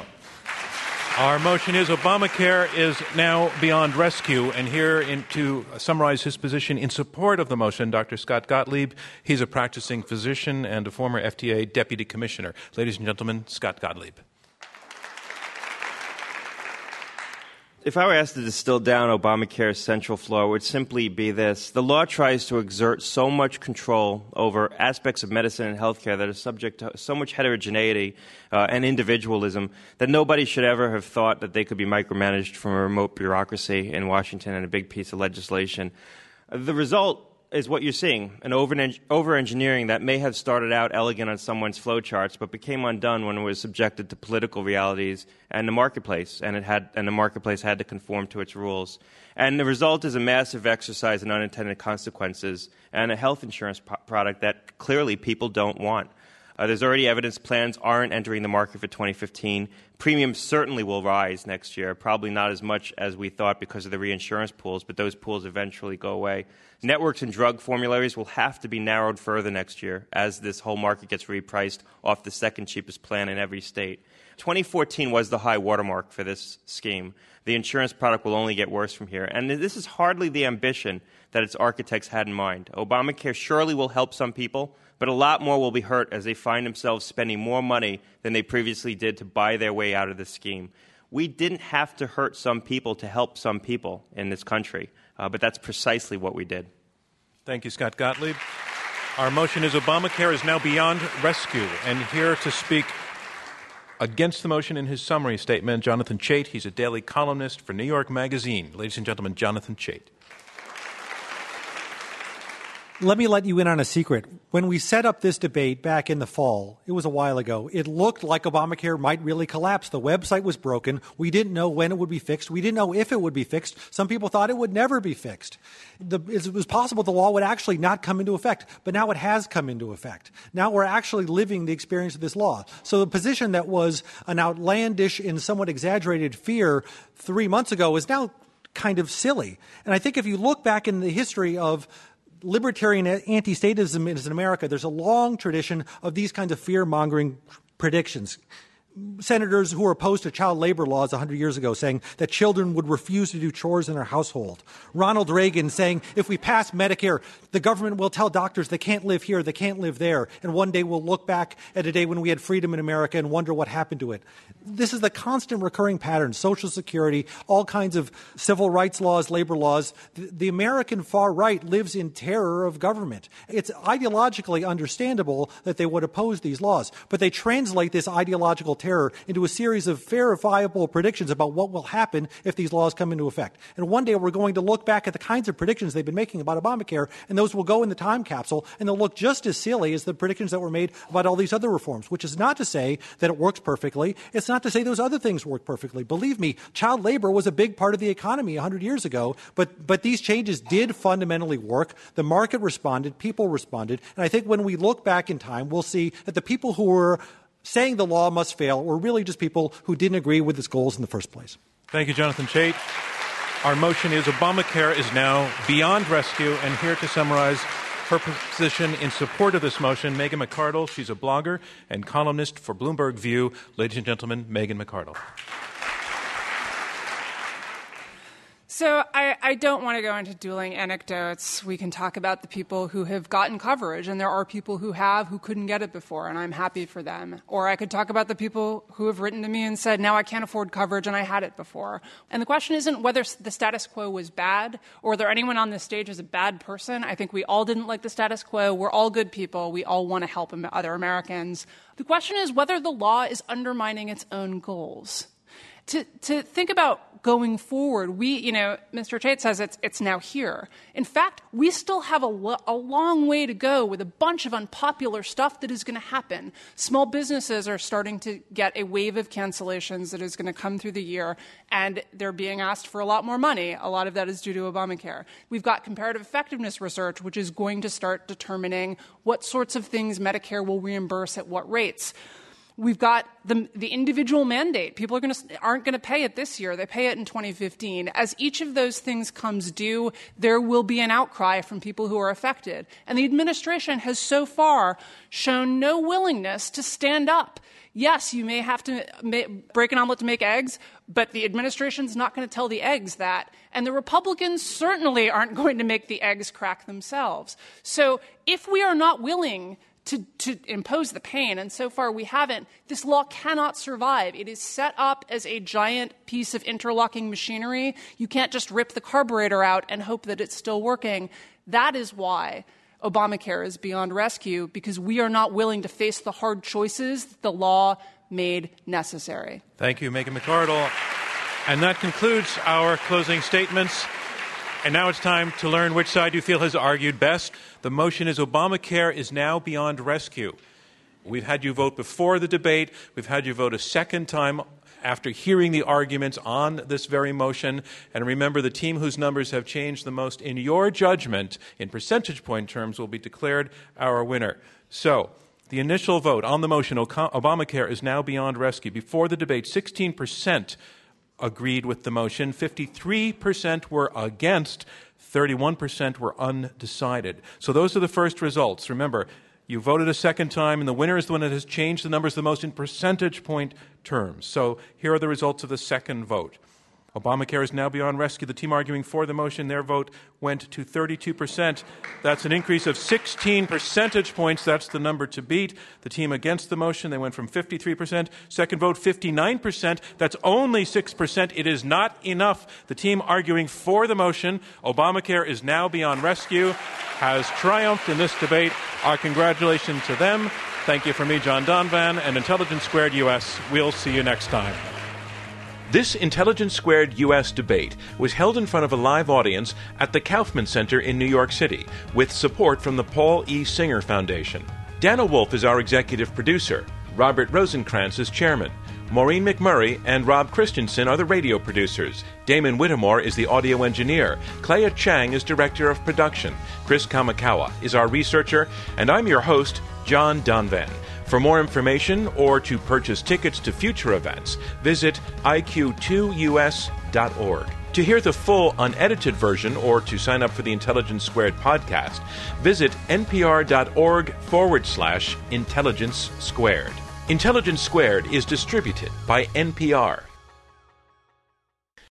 Our motion is Obamacare is now beyond rescue. And here in, to summarize his position in support of the motion, Doctor Scott Gottlieb. He's a practicing physician and a former F D A deputy commissioner. Ladies and gentlemen, Scott Gottlieb. If I were asked to distill down Obamacare's central flaw, it would simply be this. The law tries to exert so much control over aspects of medicine and healthcare that are subject to so much heterogeneity uh, and individualism that nobody should ever have thought that they could be micromanaged from a remote bureaucracy in Washington and a big piece of legislation. The result is what you're seeing, an over-engineering that may have started out elegant on someone's flowcharts, but became undone when it was subjected to political realities and the marketplace, and it had, and the marketplace had to conform to its rules. And the result is a massive exercise in unintended consequences and a health insurance pro- product that clearly people don't want. Uh, there's already evidence plans aren't entering the market for twenty fifteen. Premiums certainly will rise next year, probably not as much as we thought because of the reinsurance pools, but those pools eventually go away. Networks and drug formularies will have to be narrowed further next year as this whole market gets repriced off the second cheapest plan in every state. twenty fourteen was the high watermark for this scheme. The insurance product will only get worse from here. And this is hardly the ambition that its architects had in mind. Obamacare surely will help some people, but a lot more will be hurt as they find themselves spending more money than they previously did to buy their way out of the scheme. We didn't have to hurt some people to help some people in this country, uh, but that's precisely what we did. Thank you, Scott Gottlieb. Our motion is Obamacare is now beyond rescue. And here to speak against the motion in his summary statement, Jonathan Chait. He's a daily columnist for New York Magazine. Ladies and gentlemen, Jonathan Chait. Let me let you in on a secret. When we set up this debate back in the fall, it was a while ago, it looked like Obamacare might really collapse. The website was broken. We didn't know when it would be fixed. We didn't know if it would be fixed. Some people thought it would never be fixed. The, it was possible the law would actually not come into effect, but now it has come into effect. Now we're actually living the experience of this law. So the position that was an outlandish and somewhat exaggerated fear three months ago is now kind of silly. And I think if you look back in the history of libertarian anti-statism in America, there's a long tradition of these kinds of fear-mongering predictions. Senators who were opposed to child labor laws one hundred years ago saying that children would refuse to do chores in their household. Ronald Reagan saying if we pass Medicare, the government will tell doctors they can't live here, they can't live there, and one day we'll look back at a day when we had freedom in America and wonder what happened to it. This is the constant recurring pattern, Social Security, all kinds of civil rights laws, labor laws. The, the American far right lives in terror of government. It's ideologically understandable that they would oppose these laws, but they translate this ideological terror into a series of verifiable predictions about what will happen if these laws come into effect. And one day we're going to look back at the kinds of predictions they've been making about Obamacare, and those will go in the time capsule, and they'll look just as silly as the predictions that were made about all these other reforms, which is not to say that it works perfectly. It's not to say those other things work perfectly. Believe me, child labor was a big part of the economy one hundred years ago, but, but these changes did fundamentally work. The market responded, people responded, and I think when we look back in time, we'll see that the people who were saying the law must fail were really just people who didn't agree with its goals in the first place. Thank you, Jonathan Chait. Our motion is Obamacare is now beyond rescue. And here to summarize her position in support of this motion, Megan McArdle. She's a blogger and columnist for Bloomberg View. Ladies and gentlemen, Megan McArdle. So I, I don't want to go into dueling anecdotes. We can talk about the people who have gotten coverage, and there are people who have who couldn't get it before, and I'm happy for them. Or I could talk about the people who have written to me and said, now I can't afford coverage and I had it before. And the question isn't whether the status quo was bad or whether anyone on this stage is a bad person. I think we all didn't like the status quo. We're all good people. We all want to help other Americans. The question is whether the law is undermining its own goals. To, to think about going forward, we, you know, Mister Chait says it's, it's now here. In fact, we still have a, lo- a long way to go with a bunch of unpopular stuff that is going to happen. Small businesses are starting to get a wave of cancellations that is going to come through the year, and they're being asked for a lot more money. A lot of that is due to Obamacare. We've got comparative effectiveness research, which is going to start determining what sorts of things Medicare will reimburse at what rates. We've got the, the individual mandate. People are gonna, aren't going to pay it this year. They pay it in twenty fifteen. As each of those things comes due, there will be an outcry from people who are affected. And the administration has so far shown no willingness to stand up. Yes, you may have to ma- break an omelet to make eggs, but the administration's not going to tell the eggs that. And the Republicans certainly aren't going to make the eggs crack themselves. So if we are not willing To, to impose the pain, and so far we haven't, this law cannot survive. It is set up as a giant piece of interlocking machinery. You can't just rip the carburetor out and hope that it's still working. That is why Obamacare is beyond rescue, because we are not willing to face the hard choices that the law made necessary. Thank you, Megan McArdle. And that concludes our closing statements. And now it's time to learn which side you feel has argued best. The motion is Obamacare is now beyond rescue. We've had you vote before the debate. We've had you vote a second time after hearing the arguments on this very motion. And remember, the team whose numbers have changed the most in your judgment, in percentage point terms, will be declared our winner. So, the initial vote on the motion, Obamacare is now beyond rescue. Before the debate, sixteen percent agreed with the motion, fifty-three percent were against, thirty-one percent were undecided. So those are the first results. Remember, you voted a second time, and the winner is the one that has changed the numbers the most in percentage point terms. So here are the results of the second vote. Obamacare is now beyond rescue. The team arguing for the motion, their vote went to thirty-two percent. That's an increase of sixteen percentage points. That's the number to beat. The team against the motion, they went from fifty-three percent. Second vote, fifty-nine percent. That's only six percent. It is not enough. The team arguing for the motion, Obamacare is now beyond rescue, has triumphed in this debate. Our congratulations to them. Thank you from me, John Donvan, and Intelligence Squared U S. We'll see you next time. This Intelligence Squared U S debate was held in front of a live audience at the Kaufman Center in New York City with support from the Paul E. Singer Foundation. Dana Wolf is our executive producer. Robert Rosenkrantz is chairman. Maureen McMurray and Rob Christensen are the radio producers. Damon Whittemore is the audio engineer. Clea Chang is director of production. Chris Kamikawa is our researcher. And I'm your host, John Donvan. For more information or to purchase tickets to future events, visit I Q two U S dot org. To hear the full unedited version or to sign up for the Intelligence Squared podcast, visit npr.org forward slash intelligence squared. Intelligence Squared is distributed by N P R.